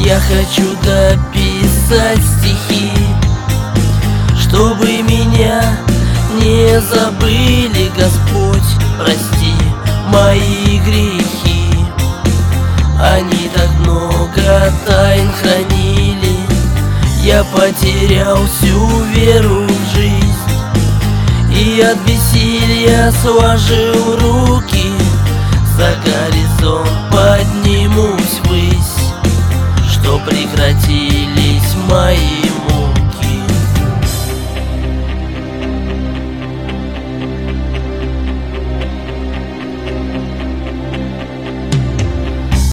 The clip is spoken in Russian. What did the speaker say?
Я хочу дописать стихи, чтобы меня не забыли. Господь, прости мои грехи. Они так много тайн хранили, я потерял всю веру в жизнь. И от бессилия сложил руки, за горизонт поднимусь ввысь, что прекратили